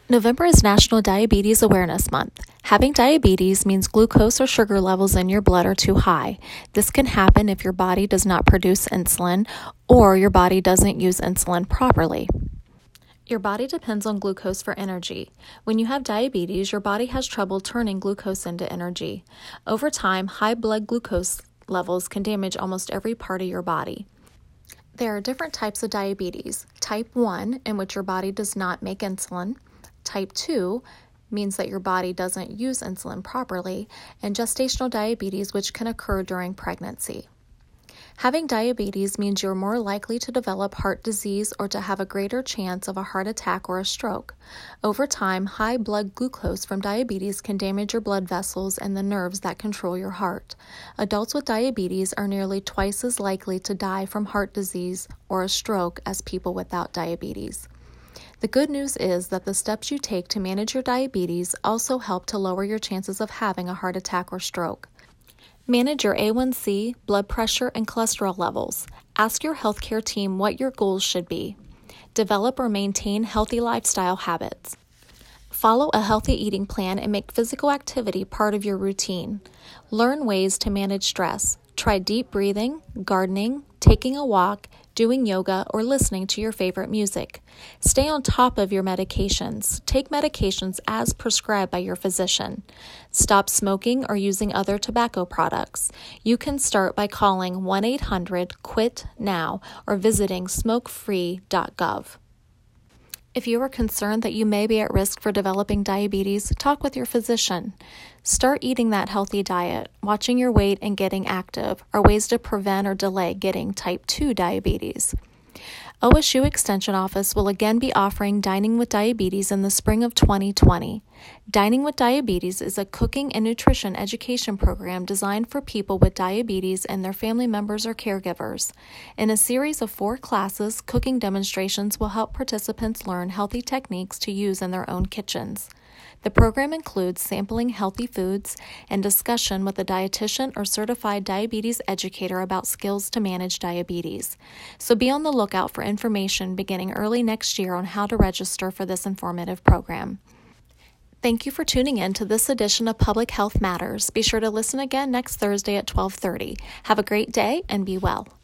November is National Diabetes Awareness Month. Having diabetes means glucose or sugar levels in your blood are too high. This can happen if your body does not produce insulin or your body doesn't use insulin properly. Your body depends on glucose for energy. When you have diabetes, your body has trouble turning glucose into energy. Over time, high blood glucose levels can damage almost every part of your body. There are different types of diabetes. Type 1, in which your body does not make insulin. Type 2 means that your body doesn't use insulin properly, and gestational diabetes, which can occur during pregnancy. Having diabetes means you're more likely to develop heart disease or to have a greater chance of a heart attack or a stroke. Over time, high blood glucose from diabetes can damage your blood vessels and the nerves that control your heart. Adults with diabetes are nearly twice as likely to die from heart disease or a stroke as people without diabetes. The good news is that the steps you take to manage your diabetes also help to lower your chances of having a heart attack or stroke. Manage your A1C, blood pressure, and cholesterol levels. Ask your healthcare team what your goals should be. Develop or maintain healthy lifestyle habits. Follow a healthy eating plan and make physical activity part of your routine. Learn ways to manage stress. Try deep breathing, gardening, taking a walk, doing yoga, or listening to your favorite music. Stay on top of your medications. Take medications as prescribed by your physician. Stop smoking or using other tobacco products. You can start by calling 1-800-QUIT-NOW or visiting smokefree.gov. If you are concerned that you may be at risk for developing diabetes, talk with your physician. Start eating that healthy diet. Watching your weight and getting active are ways to prevent or delay getting type 2 diabetes. OSU Extension Office will again be offering Dining with Diabetes in the spring of 2020. Dining with Diabetes is a cooking and nutrition education program designed for people with diabetes and their family members or caregivers. In a series of 4 classes, cooking demonstrations will help participants learn healthy techniques to use in their own kitchens. The program includes sampling healthy foods and discussion with a dietitian or certified diabetes educator about skills to manage diabetes. So be on the lookout for information beginning early next year on how to register for this informative program. Thank you for tuning in to this edition of Public Health Matters. Be sure to listen again next Thursday at 12:30. Have a great day and be well.